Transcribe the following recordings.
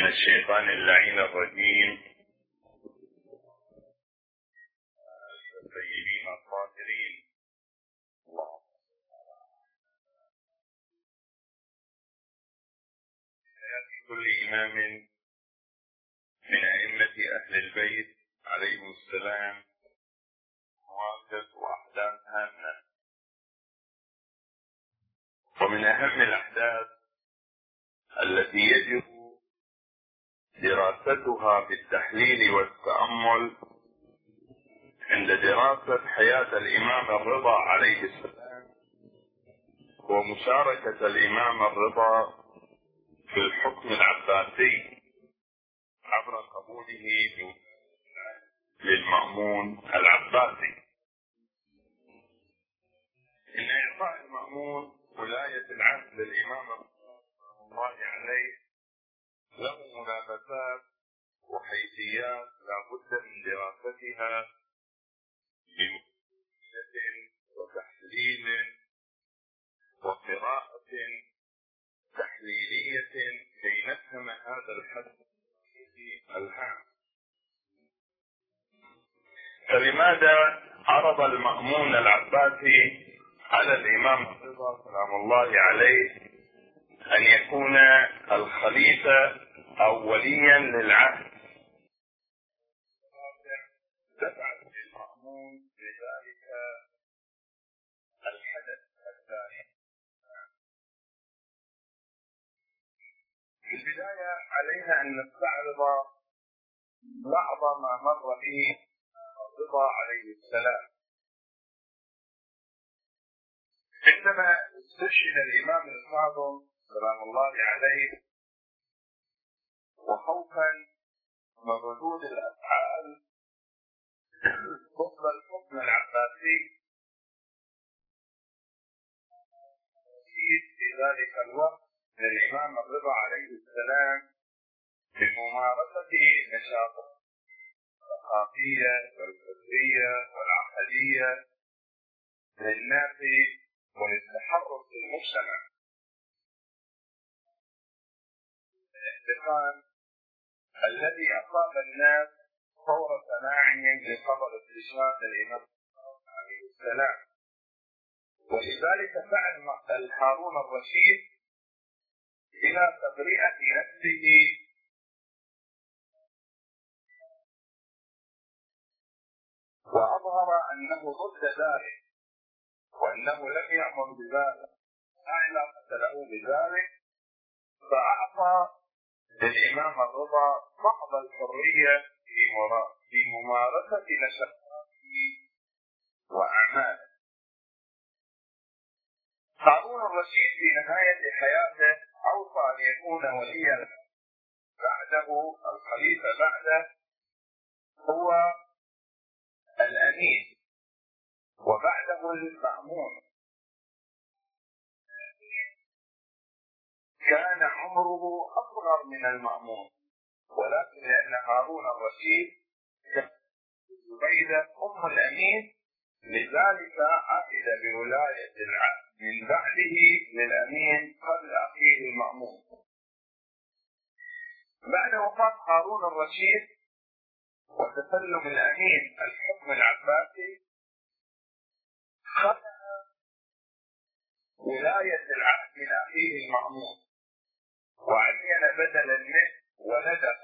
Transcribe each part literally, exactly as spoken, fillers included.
الشيطان اللعين الرجيم الطيبين الطاهرين. اللهم كل إمام من أئمة أهل البيت عليهم السلام مواقف وأحداث هامة، ومن أهم الأحداث التي يجب دراستها في التحليل والتأمل عند دراسة حياة الإمام الرضا عليه السلام ومشاركة الإمام الرضا في الحكم العباسي عبر قبوله للمأمون العباسي. إن إعطاء المأمون ولاية العهد للإمام رحمه الله عليه له منافسات وحيثيات لا بد من دراستها بمقارنة وتحليل وقراءة تحليلية كي نفهم هذا الحدث الهام. فلماذا عرض المأمون العباسي على الإمام الرضا سلام الله عليه أن يكون الخليفة أو وليا للعهد؟ دفعت المأمون لذلك الحدث الثاني. في البداية علينا أن نستعرض بعض ما مر به الرضا عليه السلام. عندما استشهد الإمام الكاظم سلام الله عليه وخوفا من ردود الأفعال ضد الحكم العباسي في ذلك الوقت للإمام الرضا عليه السلام بممارسة نشاطه الثقافية والفكرية والعقلية للناس وللتحرك في المجتمع. الاحتقان الذي أصاب الناس فور سماعهم لخبر استشهاد الإمام عليه السلام، ولذلك فعل هارون الرشيد إلى تبرئة نفسه وأظهر أنه ضد ذلك وأنه لم يأمر بذلك لا علاقة له بذلك، فأعطى للإمام الرضا محض الحرية في ممارسة نشاطاته وأعماله. هارون الرشيد في نهاية حياته أوصى أن يكون وليا بعده الخليفة بعده هو الأمين وبعده المأمون. كان عمره أصغر من المأمون، ولكن لأن هارون الرشيد كان زبيدة أم الأمين لذلك عهد بولاية العهد من بعده للأمين قبل أخيه المأمون. بعد وفاة هارون الرشيد وتسلم الأمين الحكم العباسي خلع ولاية العهد من أخيه المأمون وعين بدلا منه ولده.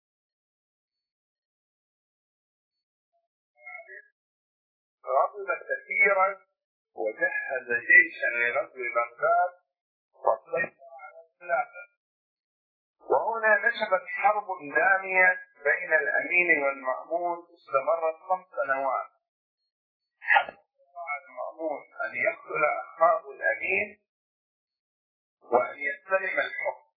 غضب كثيرا وجهز جيشا لغزو بغداد وسيطر على الخلافة. وهنا نشبت حرب دامية بين الأمين والمأمون استمرت خمس سنوات حتى استطاع المأمون أن يقتل أخاه الأمين وأن يستلم الحكم.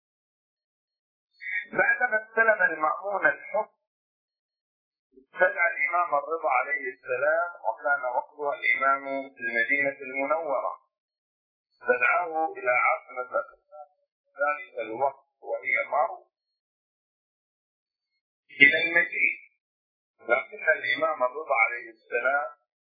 بعدما استلم المأمون الحكم استدعى الإمام الرضا عليه السلام، وكان وقتها الإمام في المدينة المنورة، استدعاه إلى عاصمة ذلك الوقت وهي مرو إلى المدينة. لكن الإمام الرضا عليه السلام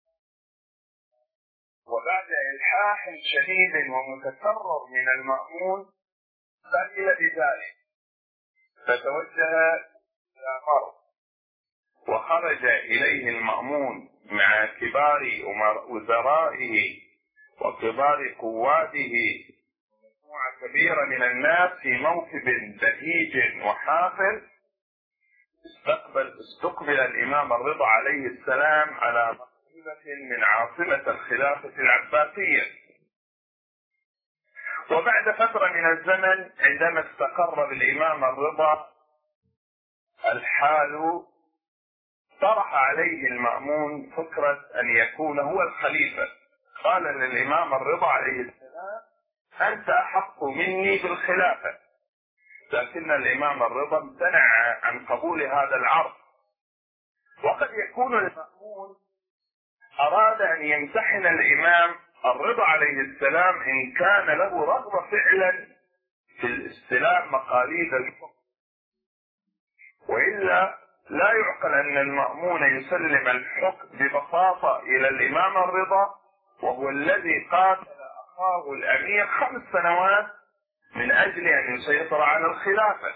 وبعد إلحاح شديد ومتكرر من المأمون قبل بذلك، فتوجه إلى مرو، وخرج إليه المأمون مع كبار وزرائه وكبار قواته مجموعة كبيرة من الناس في موكب بهيج وحافل. استقبل استقبل الإمام الرضا عليه السلام على مقصبة من عاصمة الخلافة العباسية. وبعد فترة من الزمن عندما استقر بالإمام الرضا الحال، طرح عليه المأمون فكرة أن يكون هو الخليفة. قال للإمام الرضا عليه السلام: أنت أحق مني بالخلافة. لكن الإمام الرضا امتنع عن قبول هذا العرض. وقد يكون المأمون أراد أن يمتحن الإمام الرضا عليه السلام إن كان له رغبة فعلا في الاستلام مقاليد الحكم، وإلا لا يعقل أن المأمون يسلم الحكم ببساطة إلى الإمام الرضا، وهو الذي قاتل أخاه الأمير خمس سنوات من أجل أن يسيطر على الخلافة.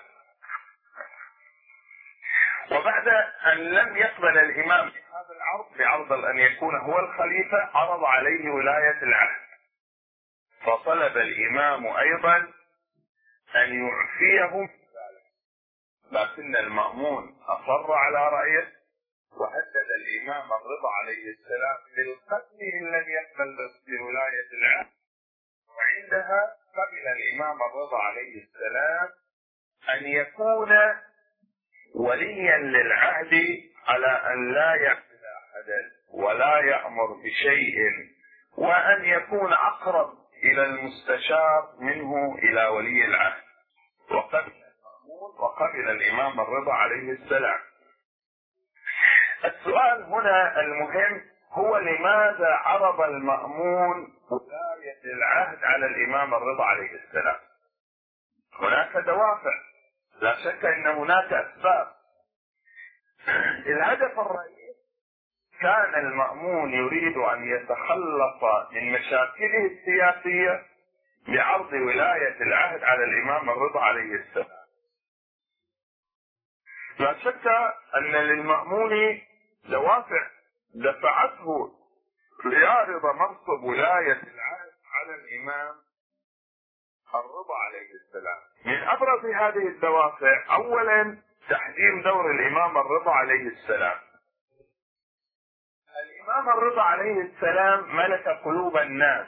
وبعد أن لم يقبل الإمام هذا العرض بعرض أن يكون هو الخليفة، عرض عليه ولاية العهد، فطلب الإمام أيضا أن يعفيه، لكن المأمون أصر على رأيه وهدد الإمام الرضا عليه السلام بالقتل إن لم يقبل بولاية العهد. وعندها قبل الإمام الرضا عليه السلام أن يكون وليا للعهد على أن لا يعبد أحدا ولا يأمر بشيء، وأن يكون أقرب إلى المستشار منه إلى ولي العهد. وقبل المأمون وقبل الإمام الرضا عليه السلام. السؤال هنا المهم هو: لماذا عرض المأمون ولاية العهد على الإمام الرضا عليه السلام؟ هناك دوافع، لا شك أن هناك أسباب. الهدف الرئيسي كان المأمون يريد أن يتخلص من مشاكله السياسية بعرض ولاية العهد على الإمام الرضا عليه السلام. لا شك أن للمأمون دوافع دفعته ليعرض منصب ولاية العهد على الإمام الرضا عليه السلام. من أبرز هذه الدوافع أولا تحجيم دور الإمام الرضا عليه السلام. الإمام الرضا عليه السلام ملك قلوب الناس.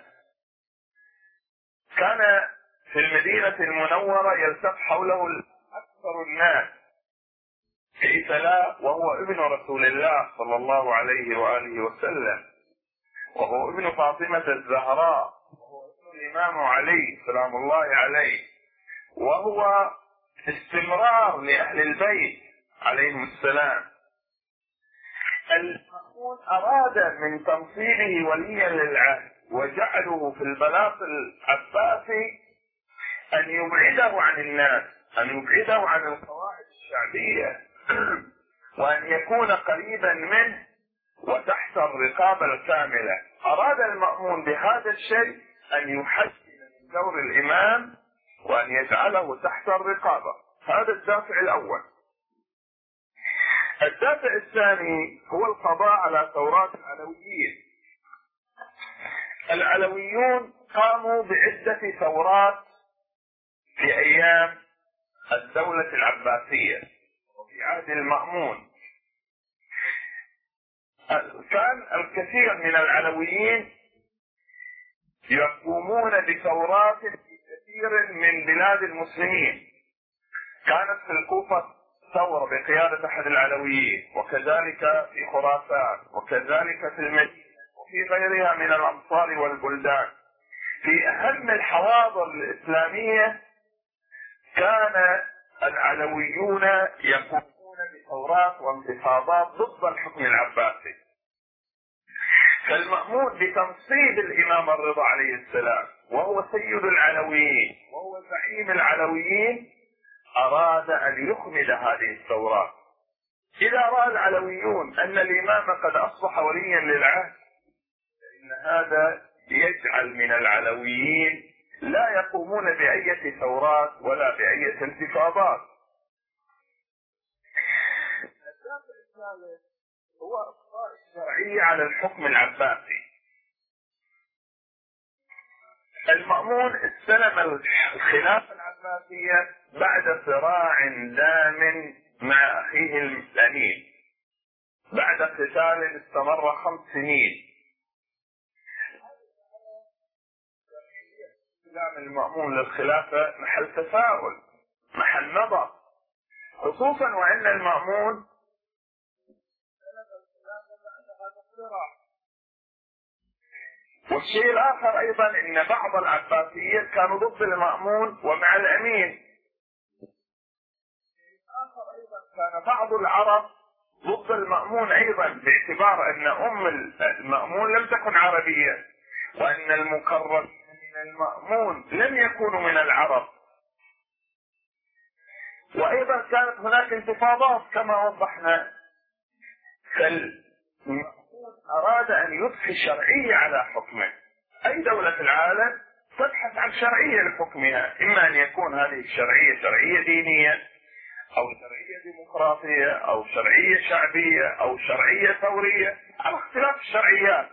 كان في المدينة المنورة يلتف حوله أكثر الناس، كيف لا وهو ابن رسول الله صلى الله عليه وآله وسلم، وهو ابن فاطمة الزهراء، وهو ابن الإمام علي سلام الله عليه، وهو استمرار لأهل البيت عليهم السلام. المأمون أراد من تنصيبه وليا للعهد وجعله في البلاط العباسي أن يبعده عن الناس، أن يبعده عن القواعد الشعبية، وأن يكون قريبا منه وتحت الرقابة الكاملة. أراد المأمون بهذا الشيء أن يحسن من دور الإمام وأن يجعله تحت الرقابة. هذا الدافع الأول. الدافع الثاني هو القضاء على ثورات العلويين. العلويون قاموا بعدة ثورات في أيام الدولة العباسية وفي عهد المأمون. كان الكثير من العلويين يقومون بثورات في كثير من بلاد المسلمين. كانت في الكوفة ثورة بقيادة أحد العلويين، وكذلك في خراسان، وكذلك في المدينة، وفي غيرها من الأمصار والبلدان. في أهم الحواضر الإسلامية كان العلويون يقومون بثورات وانتفاضات ضد الحكم العباسي. فالمأمون بتنصيب الإمام الرضا عليه السلام وهو سيد العلويين وهو زعيم العلويين أراد أن يخمد هذه الثورات. إذا رأى العلويون أن الإمام قد أصبح وليا للعهد، فإن هذا يجعل من العلويين لا يقومون بأية ثورات ولا بأية انتفاضات. الثالث هو إبقاء الشرعية على الحكم العباسي. المأمون استلم الخلافة العباسية بعد صراع دام مع أخيه الأمين، بعد قتال استمر خمس سنين. استلام المأمون للخلافة محل تساؤل، محل نظر، خصوصا وأن المأمون والشيء الآخر أيضا أن بعض العباسيين كانوا ضد المأمون ومع الأمين. الآخر أيضا كان بعض العرب ضد المأمون أيضا، باعتبار أن أم المأمون لم تكن عربية، وأن المقرب من المأمون لم يكونوا من العرب. وأيضا كانت هناك انتفاضات كما وضحنا. فالمأمون أراد أن يضفي الشرعية على حكمه. أي دولة في العالم تبحث عن شرعية لحكمها، إما أن يكون هذه الشرعية شرعية دينية، أو شرعية ديمقراطية، أو شرعية شعبية، أو شرعية ثورية، على اختلاف الشرعيات.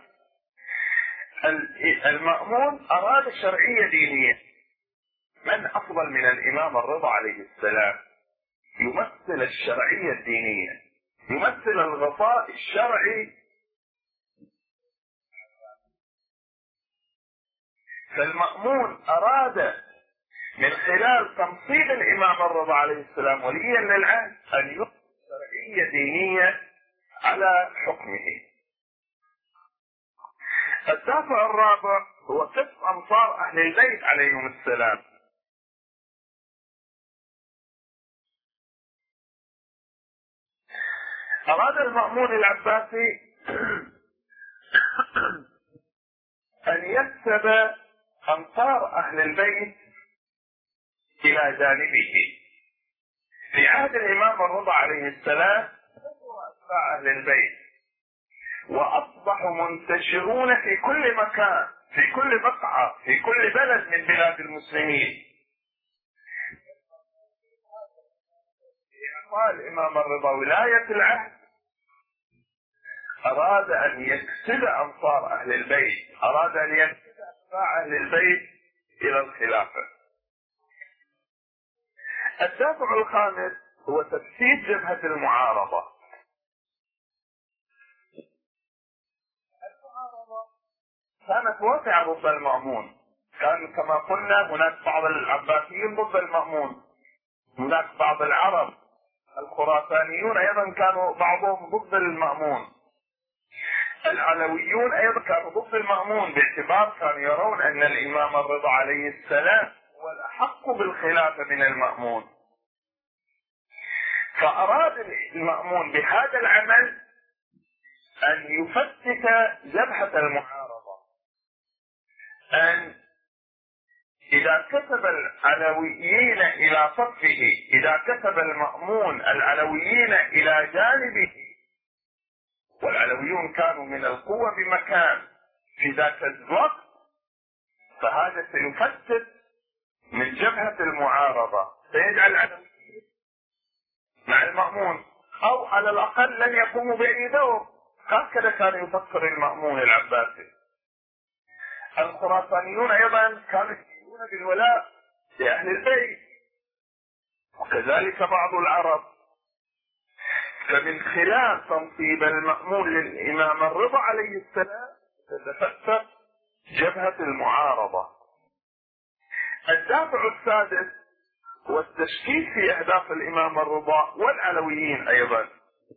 المأمون أراد شرعية دينية. من أفضل من الإمام الرضا عليه السلام يمثل الشرعية الدينية، يمثل الغطاء الشرعي. فالمأمون أراد من خلال تمصير الإمام الرضا عليه السلام وليا للعهد أن يضفي شرعية دينية على حكمه. الدافع الرابع هو كف أنصار أهل البيت عليهم السلام. أراد المأمون العباسي أن يكسب أنصار أهل البيت إلى جانبه. في عهد الإمام الرضا عليه السلام كثروا أتباع أهل البيت، وأصبحوا منتشرون في كل مكان، في كل بقعة، في كل بلد من بلاد المسلمين. في إعطاء الإمام الرضا ولاية العهد أراد أن يكسب أنصار أهل البيت، أراد أن يكسب أتباع أهل البيت إلى الخلافة. الدافع الخامس هو تفسير جبهة المعارضة. المعارضة كانت واسعة ضد المأمون، كان كما قلنا هناك بعض العباسيين ضد المأمون، هناك بعض العرب الخراسانيون أيضا كانوا بعضهم ضد المأمون، العلويون أيضا كانوا ضد المأمون، باعتبار كانوا يرون أن الإمام الرضا عليه السلام هو الأحق بالخلافة من المأمون. فأراد المأمون بهذا العمل أن يفتت جبهة المعارضة، أن إذا كسب العلويين إلى صفه، إذا كسب المأمون العلويين إلى جانبه، والعلويون كانوا من القوة بمكان في ذاك الوقت، فهذا سيفتت من جبهة المعارضة، سيجعل العلويين مع المأمون، أو على الأقل لن يقوموا بأي دور. هكذا كان يفكر المأمون العباسي. الخراسانيون أيضا كانوا يشيرون بالولاء لأهل البيت، وكذلك بعض العرب. فمن خلال تنصيب المأمون للإمام الرضا عليه السلام تتفتت جبهة المعارضة. الدافع السادس هو التشكيك في أهداف الإمام الرضا والعلويين أيضا،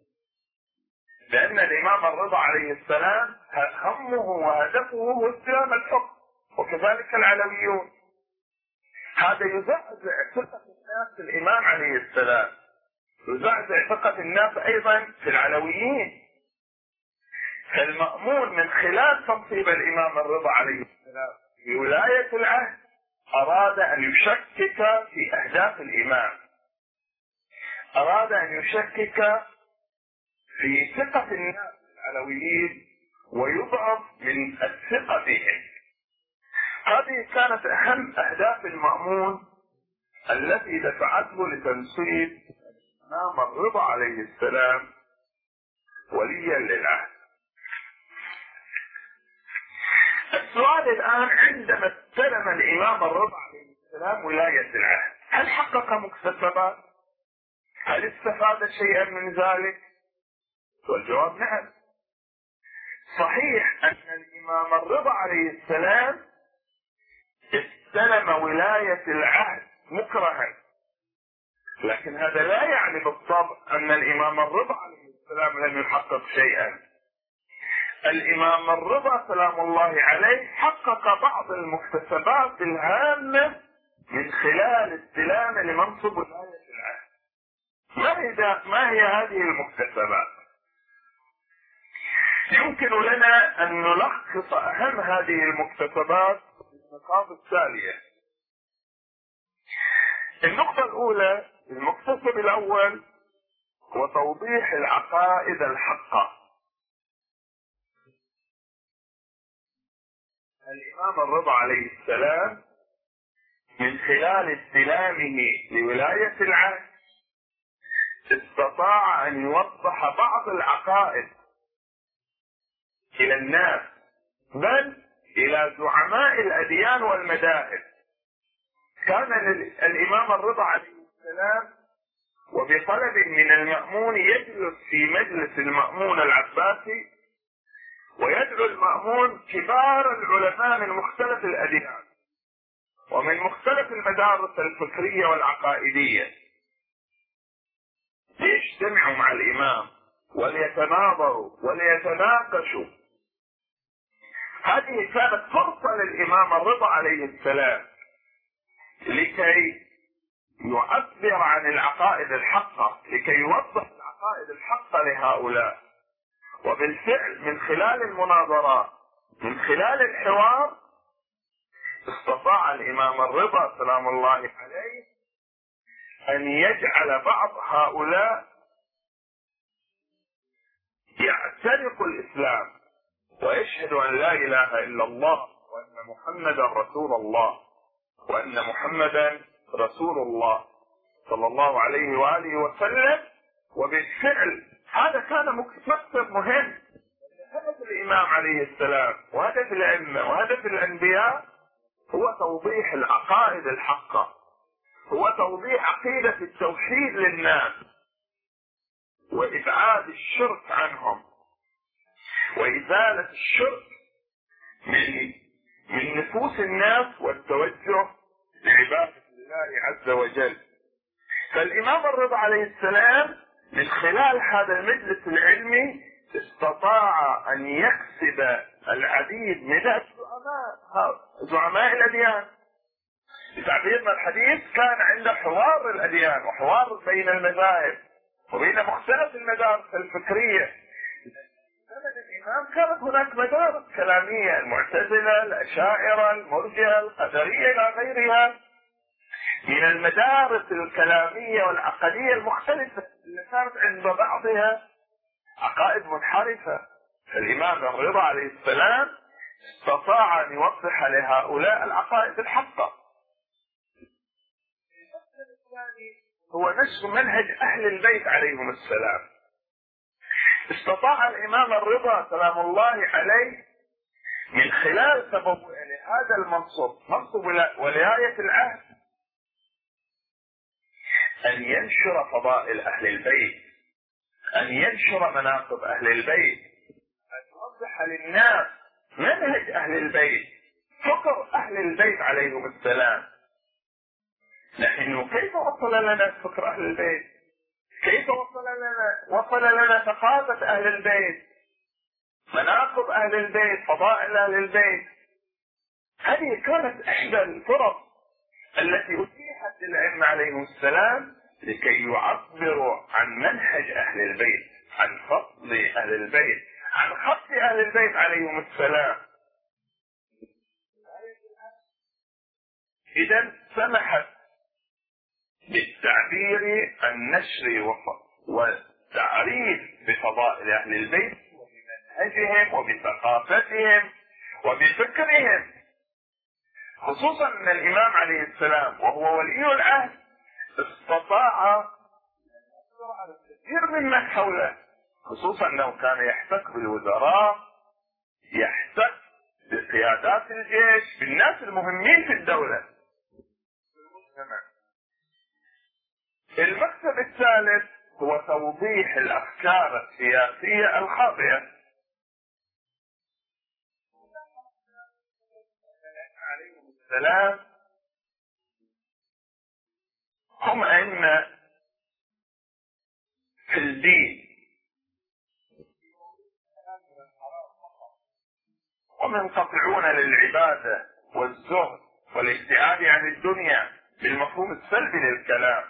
لأن الإمام الرضا عليه السلام همه وهدفه هو استلام الحكم، وكذلك العلويون. هذا يزعزع ثقة الناس في الإمام عليه السلام، يزعزع ثقة الناس أيضا في العلويين. فالمأمون من خلال تنصيب الإمام الرضا عليه السلام في ولاية العهد أراد أن يشكك في أهداف الإمام، أراد أن يشكك في ثقة الناس العلويين ويضعف من الثقة بهم. هذه كانت أهم أهداف المأمون التي دفعته لتنصيب الإمام الرضا عليه السلام وليا للعهد. السؤال الآن، عندما استلم الإمام الرضا عليه السلام ولاية العهد، هل حقق مكتسبات؟ هل استفاد شيئا من ذلك؟ والجواب نعم. صحيح أن الإمام الرضا عليه السلام استلم ولاية العهد مكرها، لكن هذا لا يعني بالطبع أن الإمام الرضا عليه السلام لم يحقق شيئا. الإمام الرضا سلام الله عليه حقق بعض المكتسبات الهامة من خلال استلامه لمنصب ولاية العهد. ما هي ما هي هذه المكتسبات؟ يمكن لنا أن نلخص أهم هذه المكتسبات في النقاط التالية. النقطة الأولى، المكتسب الأول هو توضيح العقائد الحقة. الإمام الرضا عليه السلام من خلال استلامه لولاية العهد استطاع أن يوضح بعض العقائد إلى الناس، بل إلى زعماء الأديان والمذاهب. كان الإمام الرضا عليه السلام وبطلب من المأمون يجلس في مجلس المأمون العباسي ويدعو المأمون كبار العلماء من مختلف الأديان ومن مختلف المدارس الفكرية والعقائدية ليجتمعوا مع الإمام وليتناظروا وليتناقشوا. هذه كانت فرصة للإمام الرضا عليه السلام لكي يعبر عن العقائد الحقة، لكي يوضح العقائد الحقة لهؤلاء. وبالفعل من خلال المناظرات، من خلال الحوار، استطاع الإمام الرضا سلام الله عليه أن يجعل بعض هؤلاء يعتنقوا الإسلام ويشهدوا أن لا إله إلا الله وأن محمدا رسول الله وأن محمدا رسول الله صلى الله عليه وآله وسلم. وبالفعل هذا كان مكتسب مهم. هدف الإمام عليه السلام وهدف الأئمة وهدف الأنبياء هو توضيح العقائد الحقة، هو توضيح عقيدة التوحيد للناس وإبعاد الشرك عنهم وإزالة الشرك من من نفوس الناس والتوجه لعبادة الله عز وجل. فالإمام الرضا عليه السلام من خلال هذا المجلس العلمي استطاع أن يكسب العديد من الزعماء زعماء الأديان. بتعبيرنا الحديث كان عنده حوار الأديان وحوار بين المذاهب وبين مختلف المدارس الفكرية. زمن الإمام كانت هناك مدارس كلامية، المعتزلة، الأشاعرة، المرجئة، القدرية إلى غيرها من المدارس الكلامية والعقدية المختلفة اللي كانت عند بعضها عقائد منحرفة. فالإمام الرضا عليه السلام استطاع أن يوضح لهؤلاء العقائد الحقة. المثل الثاني هو نشر منهج أهل البيت عليهم السلام. استطاع الإمام الرضا سلام الله عليه من خلال تبوئه لهذا المنصب، منصب ولاية العهد، أن ينشر فضائل أهل البيت، أن ينشر مناقب أهل البيت، أن يوضح للناس منهج أهل البيت، فكر أهل البيت عليهم السلام. نحن كيف وصل لنا فكر أهل البيت؟ كيف وصل لنا وصل لنا ثقافة أهل البيت، مناقب أهل البيت، فضائل أهل البيت؟ هذه كانت إحدى الفرص التي أتيحت للأئمة عليهم السلام لكي يعبروا عن منهج أهل البيت، عن فضل أهل البيت، عن خط أهل البيت عليهم السلام. إذا سمحت بالتعبير النشر والتعريف بفضائل أهل البيت وبمنهجهم وبثقافتهم وبفكرهم، خصوصا أن الإمام عليه السلام وهو ولي العهد استطاع أن يأثر على كثير ممن حوله، خصوصا أنه كان يحتك بالوزراء، يحتك بقيادات الجيش، بالناس المهمين في الدولة. المكتب الثالث هو توضيح الأفكار السياسية الخاطئة. عليهم السلام هم أئمة في الدين ومنقطعون للعبادة والزهد والابتعاد عن الدنيا بالمفهوم السلبي للكلام،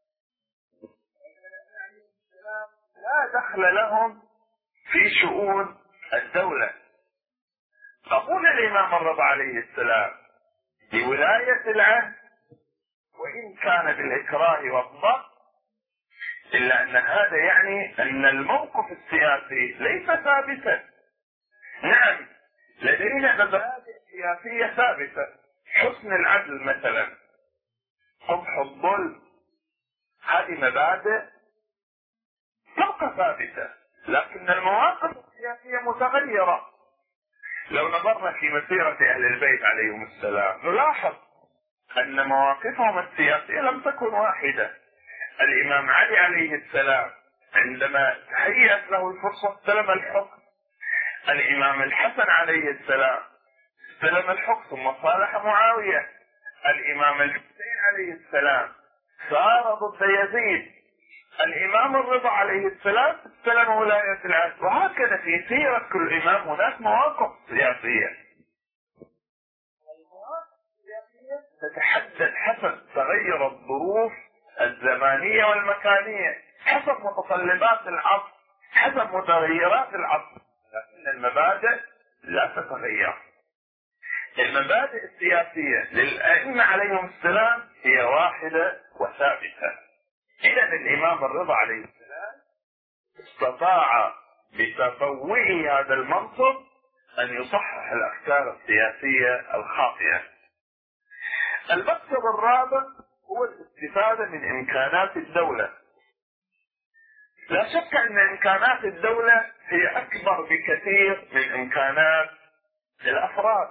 لا دخل لهم في شؤون الدولة. قبول الإمام الرضا عليه السلام بولاية العهد وإن كان بالإكراه والضغط، إلا أن هذا يعني أن الموقف السياسي ليس ثابتا. نعم لدينا مبادئ سياسية ثابتة، حسن العدل مثلا، قبح الظلم، هذه مبادئ تبقى ثابتة، لكن المواقف السياسية متغيرة. لو نظرنا في مسيرة أهل البيت عليهم السلام نلاحظ أن مواقفهم السياسية لم تكن واحدة. الإمام علي عليه السلام عندما تهيأت له الفرصة استلم الحكم، الإمام الحسن عليه السلام استلم الحكم ثم صالح معاوية، الإمام الحسين عليه السلام صار ضد يزيد، الإمام الرضا عليه السلام استلم ولاية العهد، وهكذا في سيرة كل إمام هناك مواقف سياسية. المواقف السياسية تتحدد حسب تغير الظروف الزمانية والمكانية، حسب متطلبات العصر، حسب متغيرات العصر، لكن المبادئ لا تتغير. المبادئ السياسية للأئمة عليهم السلام هي واحدة وثابتة. إذا الإمام الرضا عليه السلام استطاع بتطوعه هذا المنصب أن يصحح الأفكار السياسية الخاطئة. المكسب الرابع هو الاستفادة من إمكانات الدولة. لا شك أن إمكانات الدولة هي أكبر بكثير من إمكانات الأفراد.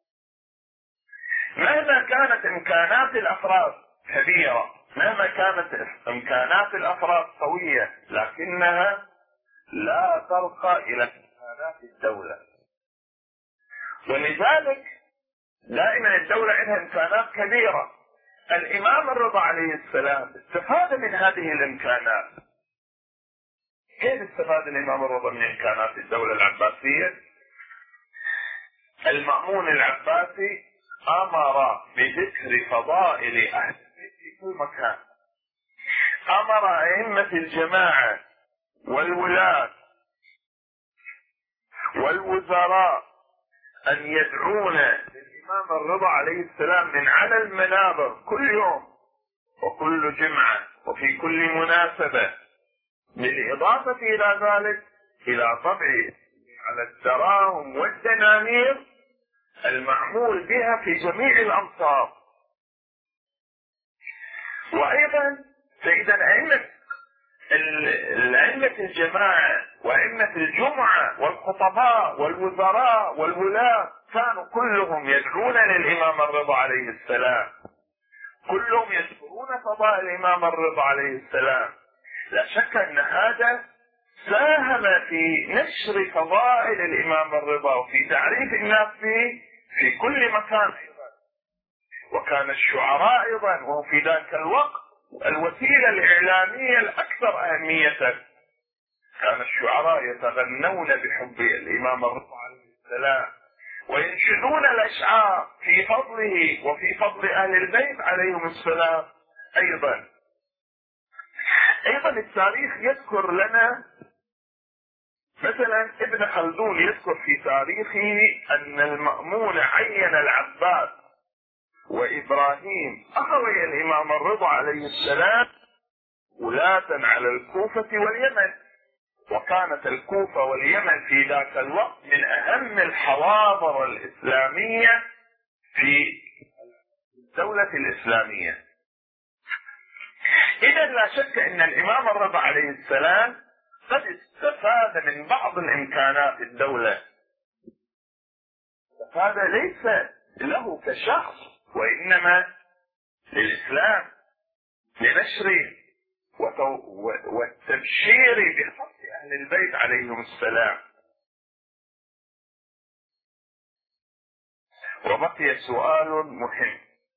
مهما كانت إمكانات الأفراد كبيرة، مهما كانت إمكانات الأفراد قوية، لكنها لا ترقى إلى إمكانات الدولة. ولذلك دائما الدولة عندها إمكانات كبيرة. الإمام الرضا عليه السلام استفاد من هذه الإمكانات. كيف استفاد الإمام الرضا من إمكانات الدولة العباسية؟ المأمون العباسي أمر بذكر فضائل أهل البيت في كل مكان، أمر أئمة الجماعة والولاة والوزراء أن يدعون للإمام الرضا عليه السلام من على المنابر كل يوم وكل جمعة وفي كل مناسبة، بالإضافة إلى ذلك إلى طبع على الدراهم والدنانير المعمول بها في جميع الأمصار. وأيضا فإذا أئمة الأئمة الجماعة وأئمة الجمعة والخطباء والوزراء والولاة كانوا كلهم يدعون للإمام الرضا عليه السلام، كلهم يذكرون فضائل الإمام الرضا عليه السلام. لا شك أن هذا ساهم في نشر فضائل الإمام الرضا وفي تعريف الناس به في كل مكان أيضا. وكان الشعراء أيضا وهو في ذاك الوقت الوسيلة الإعلامية الأكثر أهمية، كان الشعراء يتغنون بحب الإمام الرضا عليه السلام وينشدون الأشعار في فضله وفي فضل أهل البيت عليهم السلام. أيضا أيضا التاريخ يذكر لنا مثلا ابن خلدون يذكر في تاريخه أن المأمون عين العباس وإبراهيم أخوي الإمام الرضا عليه السلام ولاة على الكوفة واليمن، وكانت الكوفة واليمن في ذاك الوقت من أهم الحواضر الإسلامية في الدولة الإسلامية. إذا لا شك أن الإمام الرضا عليه السلام قد استفاد من بعض الإمكانات الدولة، هذا ليس له كشخص وإنما للإسلام، لنشره والتبشير بخص أهل البيت عليهم السلام. وبقي سؤال مهم: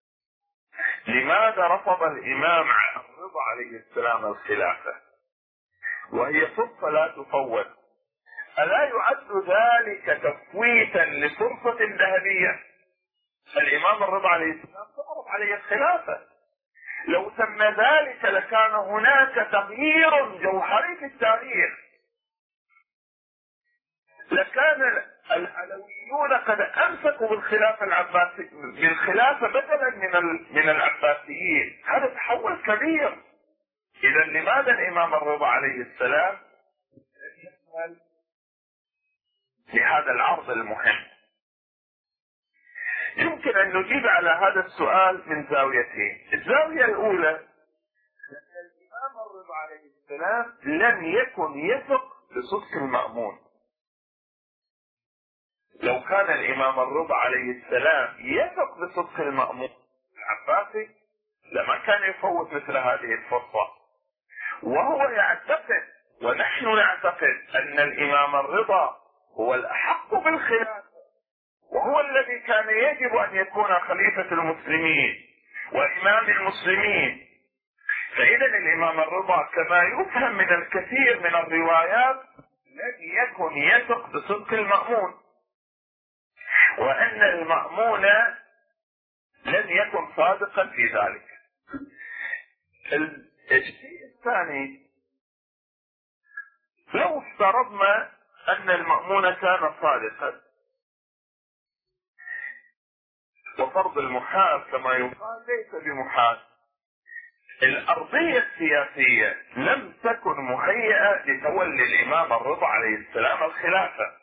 لماذا رفض الإمام الرضا عليه السلام الخلافة وهي فرصة لا تفوت؟ ألا يعد ذلك تفويتا لفرصة ذهبية؟ الإمام الرضا عليه السلام تعرض عليه الخلافة، لو تم ذلك لكان هناك تغيير جوهري في التاريخ، لكان العلويون قد أمسكوا بالخلافة العباسية بالخلافة بدلا من من العباسيين. هذا تحول كبير. إذا لماذا الإمام الرضا عليه السلام يسأل لهذا العرض المهم؟ يمكن أن نجيب على هذا السؤال من زاويتين. الزاوية الأولى أن الإمام الرضا عليه السلام لم يكن يثق بصدق المأمون. لو كان الإمام الرضا عليه السلام يثق بصدق المأمون العباسي لما كان يفوت مثل هذه الفرصة، وهو يعتقد ونحن نعتقد أن الإمام الرضا هو الأحق بالخلافة، وهو الذي كان يجب أن يكون خليفة المسلمين وإمام المسلمين. فإذا الإمام الرضا كما يفهم من الكثير من الروايات لم يكن يثق بصدق المأمون، وأن المأمون لم يكن صادقا في ذلك. الشيء الثاني، لو افترضنا أن المأمون كان صادقا، وفرض المحال كما يقال ليس بمحال، الأرضية السياسية لم تكن مهيئة لتولي الإمام الرضا عليه السلام الخلافة.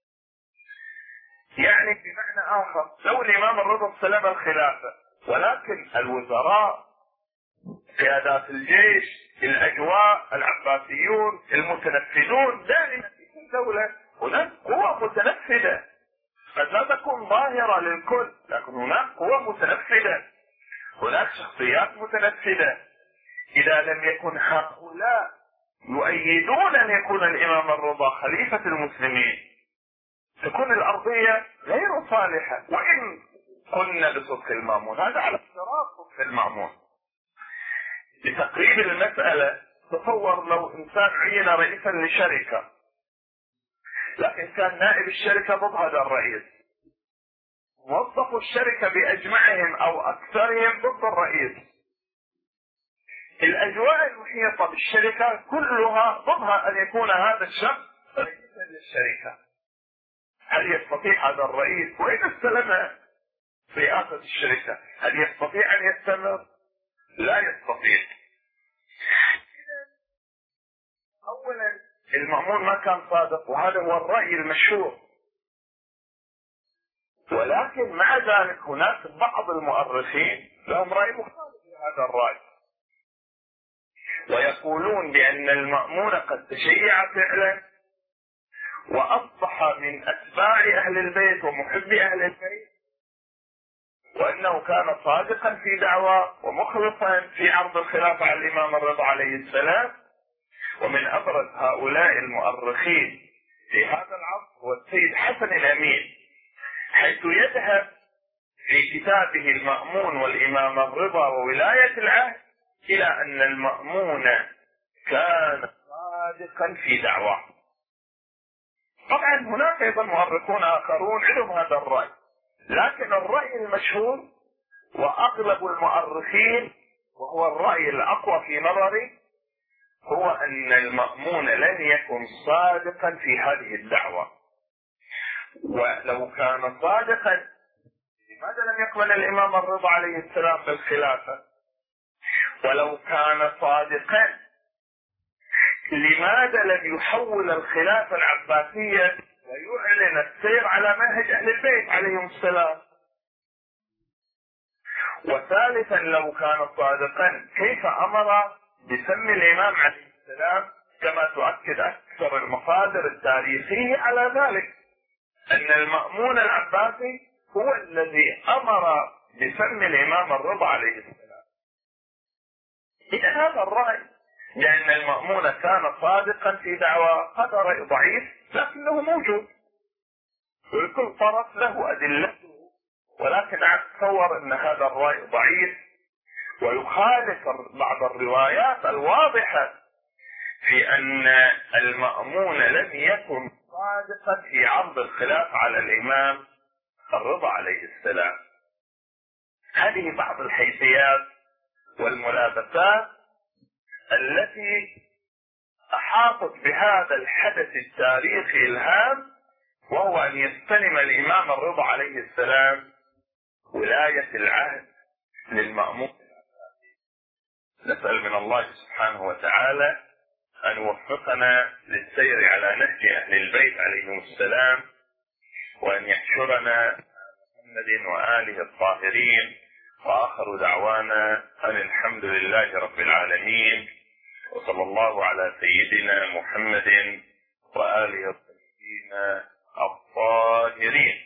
يعني بمعنى آخر، لو الإمام الرضا استلم الخلافة ولكن الوزراء، قيادات الجيش، الأجواء، العباسيون، المتنفذون، دائما في كل دولة هناك قوة متنفذة قد لا تكون ظاهرة للكل، لكن هناك قوة متنفذة، هناك شخصيات متنفذة. إذا لم يكن هؤلاء يؤيدون أن يكون الإمام الرضا خليفة المسلمين تكون الأرضية غير صالحة، وإن قلنا بصدق المأمون. هذا على افتراض صدق المأمون. لتقريب المسألة، تصور لو إنسان عين رئيسا لشركة، لكن كان نائب الشركة ضد هذا الرئيس، وظفوا الشركة بأجمعهم أو أكثرهم ضد الرئيس، الأجواء المحيطة بالشركة كلها ضدها أن يكون هذا الشخص رئيسا للشركة. هل يستطيع هذا الرئيس وإن استلم رئاسة الشركة هل يستطيع أن يستمر؟ لا يستطيع. أولا المأمون ما كان صادق، وهذا هو الرأي المشهور، ولكن مع ذلك هناك بعض المؤرخين لهم رأي مخالف لهذا الرأي، ويقولون بأن المأمون قد تشيع فعلا وأصبح من أتباع أهل البيت ومحبي أهل البيت، وأنه كان صادقا في دعوة ومخلصا في عرض الخلافة على الإمام الرضا عليه السلام. ومن أبرز هؤلاء المؤرخين في هذا العصر هو السيد حسن الأمين، حيث يذهب في كتابه المأمون والإمام الرضا وولاية العهد إلى أن المأمون كان صادقا في دعوة. طبعا هناك أيضا مؤرخون آخرون عندهم هذا الرأي، لكن الرأي المشهور وأغلب المؤرخين وهو الرأي الأقوى في نظري هو أن المأمون لن يكن صادقا في هذه الدعوة. ولو كان صادقا لماذا لم يقبل الإمام الرضا عليه السلام بالخلافة؟ ولو كان صادقا لماذا لم يحول الخلافة العباسية ويعلن السير على منهج أهل البيت عليهم السلام؟ وثالثا لو كان صادقا كيف أمر بسم الإمام عليه السلام كما تؤكد أكثر المصادر التاريخية على ذلك، أن المأمون العباسي هو الذي أمر بسم الإمام الرضا عليه السلام. إذا هذا الرأي لأن المأمون كان صادقا في دعوى، هذا رأي ضعيف لكنه موجود، وكل طرف له أدلته، ولكن أتصور أن هذا الرأي ضعيف ويخالف بعض الروايات الواضحة في أن المأمون لم يكن صادقا في عرض الخلاف على الإمام الرضا عليه السلام. هذه بعض الحيثيات والملابسات التي أحاطت بهذا الحدث التاريخي الهام، وهو أن يستلم الإمام الرضا عليه السلام ولاية العهد للمأمون. نسأل من الله سبحانه وتعالى أن يوفقنا للسير على نهج أهل البيت عليهم السلام، وأن يحشرنا محمد وآله الطاهرين. وآخر دعوانا أن الحمد لله رب العالمين، وصلى الله على سيدنا محمد وآله الطاهرين الطاهرين.